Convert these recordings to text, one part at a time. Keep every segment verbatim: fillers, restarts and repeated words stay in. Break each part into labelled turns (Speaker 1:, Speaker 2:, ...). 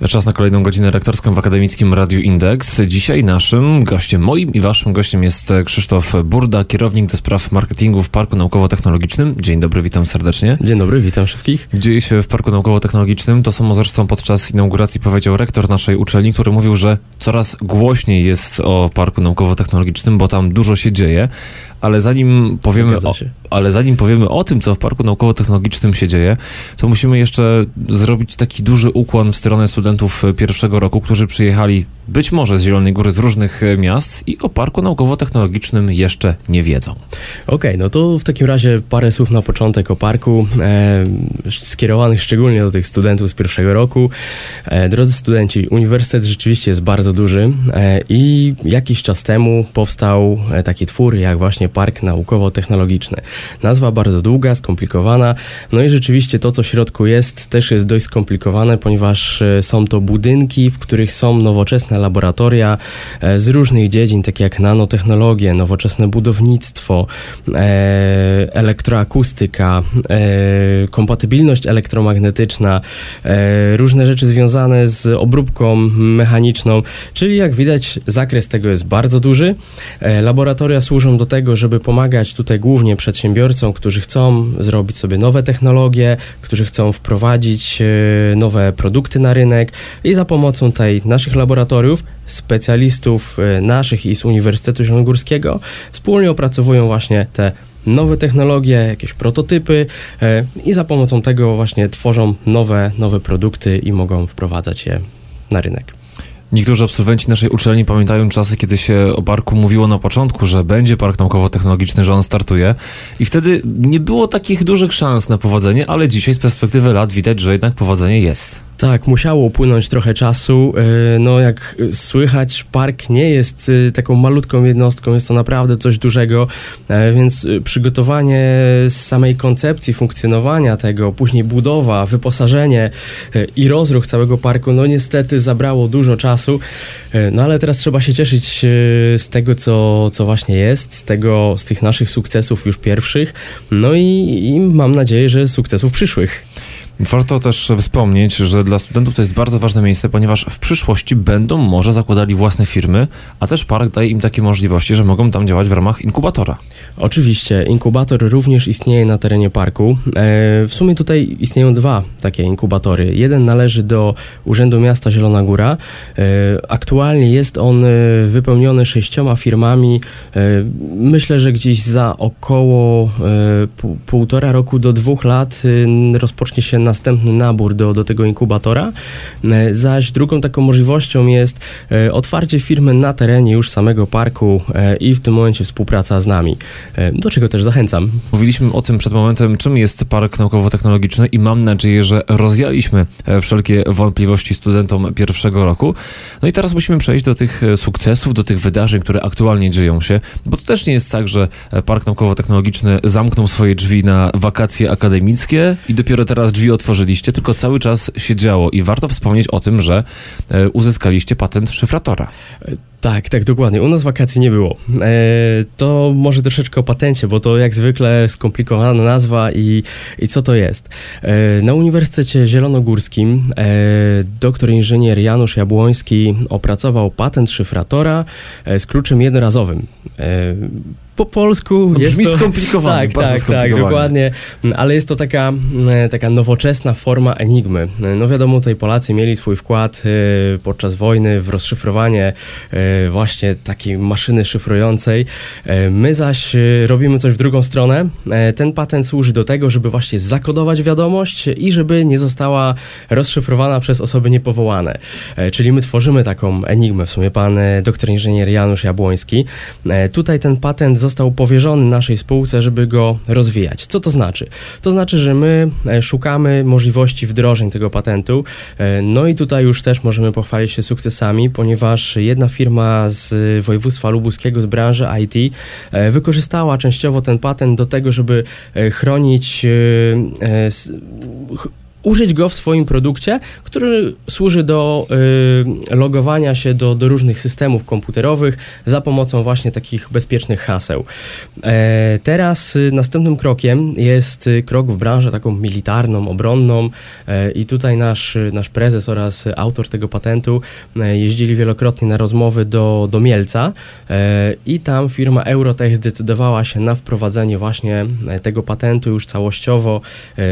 Speaker 1: Czas na kolejną godzinę lektorską w Akademickim Radiu Indeks. Dzisiaj naszym gościem, moim i waszym gościem jest Krzysztof Burda, kierownik do spraw marketingu w Parku Naukowo-Technologicznym. Dzień dobry, witam serdecznie.
Speaker 2: Dzień dobry, witam wszystkich.
Speaker 1: Dzieje się w Parku Naukowo-Technologicznym. To samo zresztą podczas inauguracji powiedział rektor naszej uczelni, który mówił, że coraz głośniej jest o Parku Naukowo-Technologicznym, bo tam dużo się dzieje. Ale zanim powiemy o, ale zanim powiemy o tym, co w Parku Naukowo-Technologicznym się dzieje, to musimy jeszcze zrobić taki duży ukłon w stronę studentów pierwszego roku, którzy przyjechali być może z Zielonej Góry, z różnych miast i o Parku Naukowo-Technologicznym jeszcze nie wiedzą.
Speaker 2: Okej, okay, no to w takim razie parę słów na początek o parku, e, skierowanych szczególnie do tych studentów z pierwszego roku. E, drodzy studenci, uniwersytet rzeczywiście jest bardzo duży e, i jakiś czas temu powstał e, taki twór jak właśnie Park Naukowo-Technologiczny. Nazwa bardzo długa, skomplikowana, no i rzeczywiście to, co w środku jest, też jest dość skomplikowane, ponieważ e, są to budynki, w których są nowoczesne laboratoria e, z różnych dziedzin, takie jak nanotechnologie, nowoczesne budownictwo, e, elektroakustyka, e, kompatybilność elektromagnetyczna, e, różne rzeczy związane z obróbką mechaniczną, czyli jak widać zakres tego jest bardzo duży. E, laboratoria służą do tego, żeby pomagać tutaj głównie przedsiębiorcom, którzy chcą zrobić sobie nowe technologie, którzy chcą wprowadzić e, nowe produkty na rynek i za pomocą tej naszych laboratoriów specjalistów naszych i z Uniwersytetu Zielonogórskiego wspólnie opracowują właśnie te nowe technologie, jakieś prototypy e, i za pomocą tego właśnie tworzą nowe, nowe produkty i mogą wprowadzać je na rynek.
Speaker 1: Niektórzy absolwenci naszej uczelni pamiętają czasy, kiedy się o parku mówiło na początku, że będzie Park Naukowo-Technologiczny, że on startuje i wtedy nie było takich dużych szans na powodzenie, ale dzisiaj z perspektywy lat widać, że jednak powodzenie jest.
Speaker 2: Tak, musiało upłynąć trochę czasu. No jak słychać, park nie jest taką malutką jednostką, jest to naprawdę coś dużego, więc przygotowanie samej koncepcji funkcjonowania tego, później budowa, wyposażenie i rozruch całego parku, no niestety zabrało dużo czasu, no ale teraz trzeba się cieszyć z tego, co, co właśnie jest, z tego, z tych naszych sukcesów już pierwszych, no i, i mam nadzieję, że sukcesów przyszłych.
Speaker 1: Warto też wspomnieć, że dla studentów to jest bardzo ważne miejsce, ponieważ w przyszłości będą może zakładali własne firmy, a też park daje im takie możliwości, że mogą tam działać w ramach inkubatora.
Speaker 2: Oczywiście, inkubator również istnieje na terenie parku. E, w sumie tutaj istnieją dwa takie inkubatory. Jeden należy do Urzędu Miasta Zielona Góra. E, aktualnie jest on wypełniony sześcioma firmami. E, myślę, że gdzieś za około e, pół, półtora roku do dwóch lat e, rozpocznie się następny nabór do, do tego inkubatora, zaś drugą taką możliwością jest e, otwarcie firmy na terenie już samego parku e, i w tym momencie współpraca z nami, e, do czego też zachęcam.
Speaker 1: Mówiliśmy o tym przed momentem, czym jest Park Naukowo-Technologiczny i mam nadzieję, że rozwialiśmy wszelkie wątpliwości studentom pierwszego roku. No i teraz musimy przejść do tych sukcesów, do tych wydarzeń, które aktualnie dzieją się, bo to też nie jest tak, że Park Naukowo-Technologiczny zamknął swoje drzwi na wakacje akademickie i dopiero teraz drzwi otworzyliście, tylko cały czas się działo i warto wspomnieć o tym, że e, uzyskaliście patent szyfratora.
Speaker 2: Tak, tak, dokładnie. U nas wakacji nie było. E, to może troszeczkę o patencie, bo to jak zwykle skomplikowana nazwa i, i co to jest. E, na Uniwersytecie Zielonogórskim e, doktor inżynier Janusz Jabłoński opracował patent szyfratora e, z kluczem jednorazowym. E, po polsku
Speaker 1: no,
Speaker 2: jest
Speaker 1: brzmi
Speaker 2: to...
Speaker 1: skomplikowanie,
Speaker 2: tak, tak, tak, dokładnie, ale jest to taka, taka nowoczesna forma enigmy. No wiadomo, tutaj Polacy mieli swój wkład y, podczas wojny w rozszyfrowanie y, właśnie takiej maszyny szyfrującej. Y, my zaś y, robimy coś w drugą stronę. Y, ten patent służy do tego, żeby właśnie zakodować wiadomość i żeby nie została rozszyfrowana przez osoby niepowołane. Y, czyli my tworzymy taką enigmę, w sumie pan y, doktor inżynier Janusz Jabłoński. Y, tutaj ten patent został powierzony naszej spółce, żeby go rozwijać. Co to znaczy? To znaczy, że my szukamy możliwości wdrożeń tego patentu, no i tutaj już też możemy pochwalić się sukcesami, ponieważ jedna firma z województwa lubuskiego z branży I T wykorzystała częściowo ten patent do tego, żeby chronić użyć go w swoim produkcie, który służy do y, logowania się do, do różnych systemów komputerowych za pomocą właśnie takich bezpiecznych haseł. E, teraz y, następnym krokiem jest y, krok w branżę taką militarną, obronną e, i tutaj nasz, nasz prezes oraz autor tego patentu e, jeździli wielokrotnie na rozmowy do, do Mielca e, i tam firma Eurotech zdecydowała się na wprowadzenie właśnie tego patentu już całościowo e,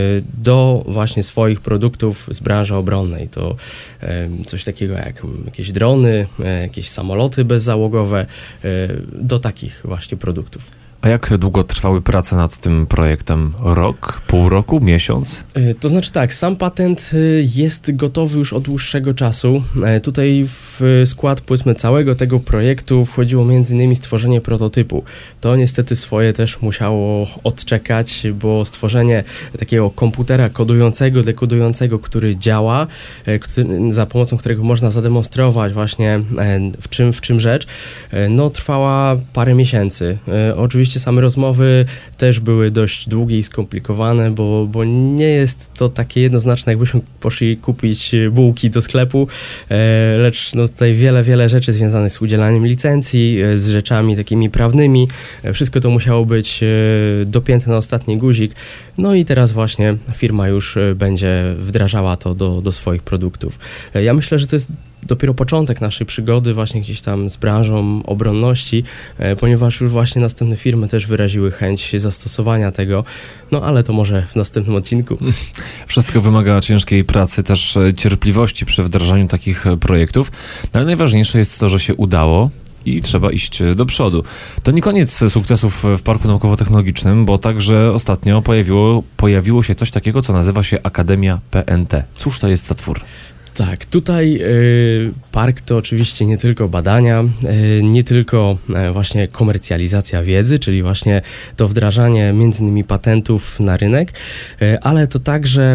Speaker 2: do właśnie swoich produktów z branży obronnej. To e, coś takiego jak jakieś drony, e, jakieś samoloty bezzałogowe, e, do takich właśnie produktów.
Speaker 1: A jak długo trwały prace nad tym projektem? Rok? Pół roku? Miesiąc?
Speaker 2: To znaczy tak, sam patent jest gotowy już od dłuższego czasu. Tutaj w skład, powiedzmy, całego tego projektu wchodziło między innymi stworzenie prototypu. To niestety swoje też musiało odczekać, bo stworzenie takiego komputera kodującego, dekodującego, który działa, który, za pomocą którego można zademonstrować właśnie w czym, w czym rzecz, no trwała parę miesięcy. Oczywiście same rozmowy też były dość długie i skomplikowane, bo, bo nie jest to takie jednoznaczne, jakbyśmy poszli kupić bułki do sklepu, e, lecz no tutaj wiele, wiele rzeczy związanych z udzielaniem licencji, e, z rzeczami takimi prawnymi. E, wszystko to musiało być e, dopięte na ostatni guzik. No i teraz właśnie firma już e, będzie wdrażała to do, do swoich produktów. E, ja myślę, że to jest dopiero początek naszej przygody właśnie gdzieś tam z branżą obronności, e, ponieważ już właśnie następne firmy też wyraziły chęć zastosowania tego, no ale to może w następnym odcinku.
Speaker 1: Wszystko wymaga ciężkiej pracy, też cierpliwości przy wdrażaniu takich projektów, ale najważniejsze jest to, że się udało i trzeba iść do przodu. To nie koniec sukcesów w Parku Naukowo-Technologicznym, bo także ostatnio pojawiło, pojawiło się coś takiego, co nazywa się Akademia P N T. Cóż to jest za twór?
Speaker 2: Tak, tutaj y, park to oczywiście nie tylko badania, y, nie tylko y, właśnie komercjalizacja wiedzy, czyli właśnie to wdrażanie między innymi patentów na rynek, y, ale to także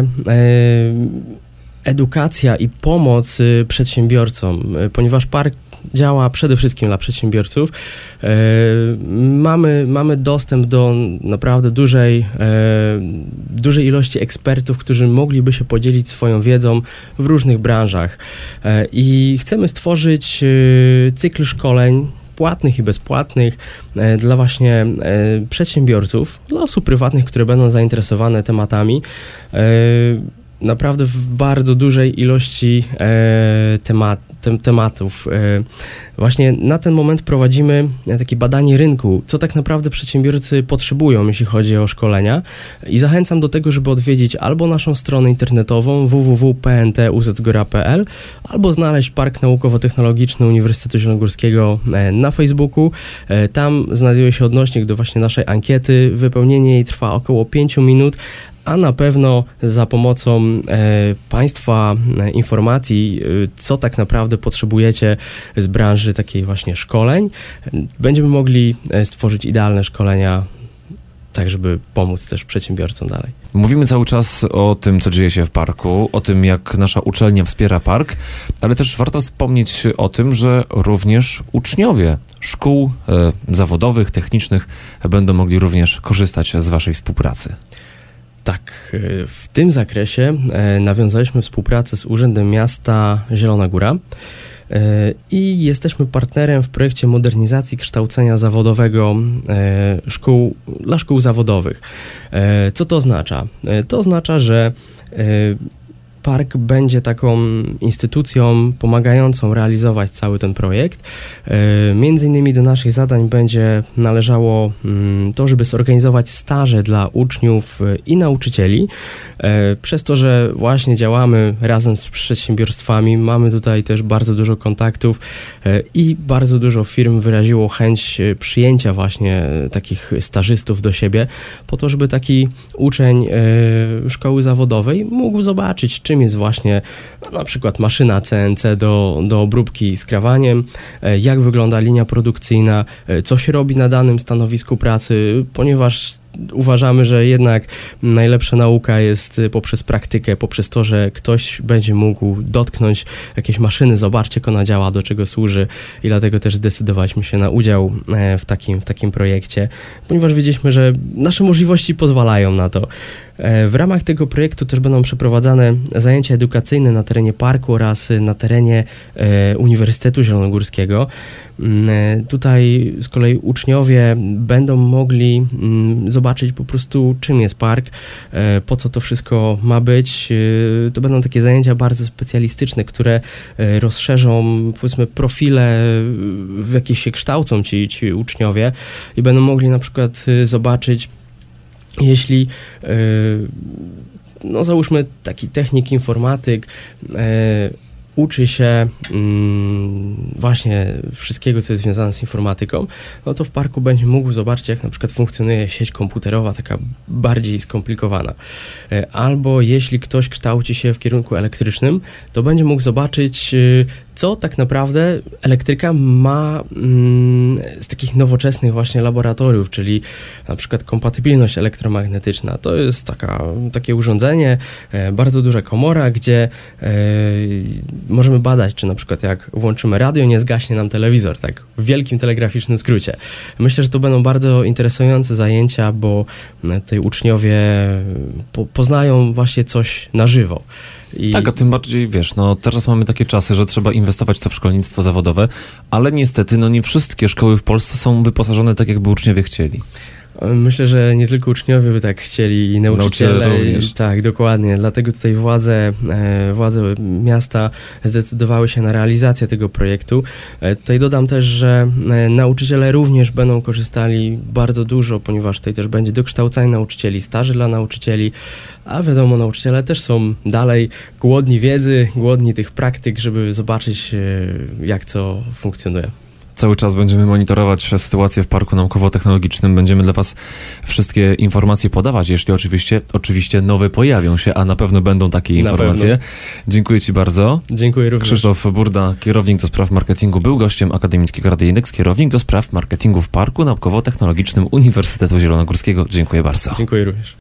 Speaker 2: y, edukacja i pomoc y, przedsiębiorcom, y, ponieważ park działa przede wszystkim dla przedsiębiorców. E, mamy, mamy dostęp do naprawdę dużej, e, dużej ilości ekspertów, którzy mogliby się podzielić swoją wiedzą w różnych branżach. E, I chcemy stworzyć e, cykl szkoleń płatnych i bezpłatnych e, dla właśnie e, przedsiębiorców, dla osób prywatnych, które będą zainteresowane tematami. E, naprawdę w bardzo dużej ilości e, temat, tem, tematów. E, właśnie na ten moment prowadzimy takie badanie rynku, co tak naprawdę przedsiębiorcy potrzebują, jeśli chodzi o szkolenia, i zachęcam do tego, żeby odwiedzić albo naszą stronę internetową w w w kropka p n t u z gora kropka p l, albo znaleźć Park Naukowo-Technologiczny Uniwersytetu Zielonogórskiego e, na Facebooku. E, tam znajduje się odnośnik do właśnie naszej ankiety. Wypełnienie jej trwa około pięć minut, a na pewno za pomocą e, Państwa e, informacji, e, co tak naprawdę potrzebujecie z branży takiej właśnie szkoleń, e, będziemy mogli e, stworzyć idealne szkolenia, tak żeby pomóc też przedsiębiorcom dalej.
Speaker 1: Mówimy cały czas o tym, co dzieje się w parku, o tym, jak nasza uczelnia wspiera park, ale też warto wspomnieć o tym, że również uczniowie szkół e, zawodowych, technicznych będą mogli również korzystać z waszej współpracy.
Speaker 2: Tak, w tym zakresie nawiązaliśmy współpracę z Urzędem Miasta Zielona Góra i jesteśmy partnerem w projekcie modernizacji kształcenia zawodowego szkół, dla szkół zawodowych. Co to oznacza? To oznacza, że park będzie taką instytucją pomagającą realizować cały ten projekt. E, między innymi do naszych zadań będzie należało mm, to, żeby zorganizować staże dla uczniów i nauczycieli. E, przez to, że właśnie działamy razem z przedsiębiorstwami, mamy tutaj też bardzo dużo kontaktów e, i bardzo dużo firm wyraziło chęć przyjęcia właśnie takich stażystów do siebie, po to, żeby taki uczeń e, szkoły zawodowej mógł zobaczyć, czym jest właśnie na przykład maszyna C N C do, do obróbki skrawaniem, jak wygląda linia produkcyjna, co się robi na danym stanowisku pracy, ponieważ uważamy, że jednak najlepsza nauka jest poprzez praktykę, poprzez to, że ktoś będzie mógł dotknąć jakiejś maszyny, zobaczyć, jak ona działa, do czego służy i dlatego też zdecydowaliśmy się na udział w takim, w takim projekcie, ponieważ wiedzieliśmy, że nasze możliwości pozwalają na to. W ramach tego projektu też będą przeprowadzane zajęcia edukacyjne na terenie parku oraz na terenie e, Uniwersytetu Zielonogórskiego. E, tutaj z kolei uczniowie będą mogli m, zobaczyć po prostu, czym jest park, e, po co to wszystko ma być. E, to będą takie zajęcia bardzo specjalistyczne, które e, rozszerzą, powiedzmy, profile, w jakich się kształcą ci, ci uczniowie i będą mogli na przykład e, zobaczyć, jeśli, yy, no załóżmy, taki technik, informatyk yy, uczy się yy, właśnie wszystkiego, co jest związane z informatyką, no to w parku będzie mógł zobaczyć, jak na przykład funkcjonuje sieć komputerowa, taka bardziej skomplikowana. Yy, albo jeśli ktoś kształci się w kierunku elektrycznym, to będzie mógł zobaczyć, yy, co tak naprawdę elektryka ma mm, z takich nowoczesnych właśnie laboratoriów, czyli na przykład kompatybilność elektromagnetyczna. To jest taka, takie urządzenie, e, bardzo duża komora, gdzie e, możemy badać, czy na przykład jak włączymy radio, nie zgaśnie nam telewizor, tak w wielkim telegraficznym skrócie. Myślę, że to będą bardzo interesujące zajęcia, bo tutaj uczniowie po, poznają właśnie coś na żywo. I...
Speaker 1: Tak, a tym bardziej, wiesz, no teraz mamy takie czasy, że trzeba inwestować to w szkolnictwo zawodowe, ale niestety, no nie wszystkie szkoły w Polsce są wyposażone tak, jakby uczniowie chcieli.
Speaker 2: Myślę, że nie tylko uczniowie by tak chcieli i nauczyciele.
Speaker 1: Nauczyciele również.
Speaker 2: Tak, dokładnie. Dlatego tutaj władze, e, władze miasta zdecydowały się na realizację tego projektu. E, tutaj dodam też, że e, nauczyciele również będą korzystali bardzo dużo, ponieważ tutaj też będzie dokształcanie nauczycieli, staży dla nauczycieli, a wiadomo, nauczyciele też są dalej głodni wiedzy, głodni tych praktyk, żeby zobaczyć, e, jak co funkcjonuje.
Speaker 1: Cały czas będziemy monitorować sytuację w Parku Naukowo-Technologicznym. Będziemy dla Was wszystkie informacje podawać, jeśli oczywiście, oczywiście nowe pojawią się, a na pewno będą takie
Speaker 2: Na
Speaker 1: informacje.
Speaker 2: pewno.
Speaker 1: Dziękuję Ci bardzo.
Speaker 2: Dziękuję również.
Speaker 1: Krzysztof Burda, kierownik do spraw marketingu, był gościem Akademickiego Radia Indeks, kierownik do spraw marketingu w Parku Naukowo-Technologicznym Uniwersytetu Zielonogórskiego. Dziękuję bardzo.
Speaker 2: Dziękuję również.